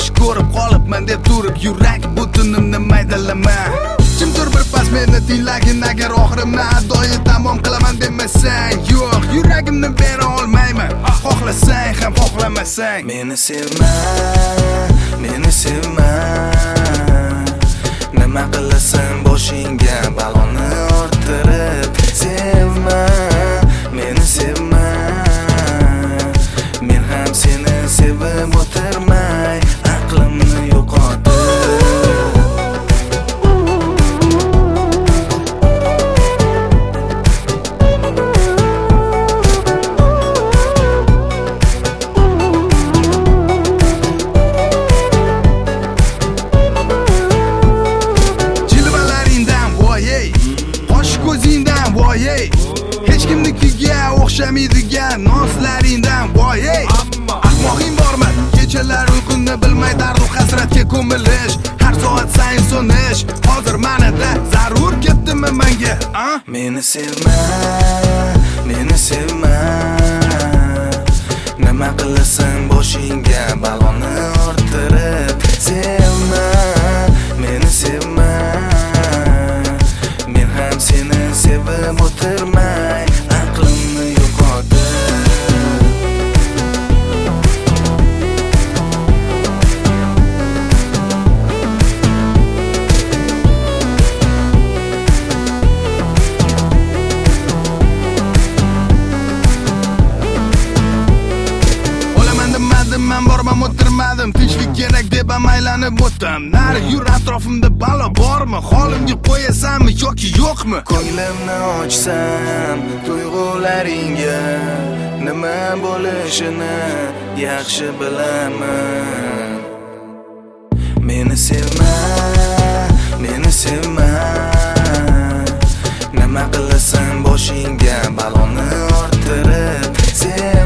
yaxshi ko'rib qolibman deb turib yurak butunimni maydalama. Kimdir bir pas meni tinglagin agar oxirimni adoyi tamom qilaman demasang, yo'q, yuragimni bera olmayman. Xohlasang ham xohlamasang. Meni sevma, meni sevma. Nima qilasan boshingga baloni orttirib. Sevma, meni sevma. Men ham seni sevib o'tirmay aqlimni yo'qotib. Hech kimnikiga o'xshamaydigan nozlaringdan voy ey. Ahmoqing bormi? Kechalar uyquni bilmay dardu hasratga ko'milish, har soat sayin so'nish. Hozir manada zarur ketdimi menga? Meni sevma, meni sevma. Nima qilasan boshingga baloni orttirib. Sevma, meni sevma. Men ham seni sevib o'tirmay aqlimni yo'qotib. Men bormam o'tirmadim, tinchlik kerak deb aylanib o'tdim. Nari yur, atrofimda balo bormi? Holimga qo'yasanmi yoki yo'qmi? Ko'nglimni ochsam tuyg'ularingga nima bo'lishini yaxshi bilaman. Meni sevma, meni sevma. Nima qilasan boshingga baloni orttirib.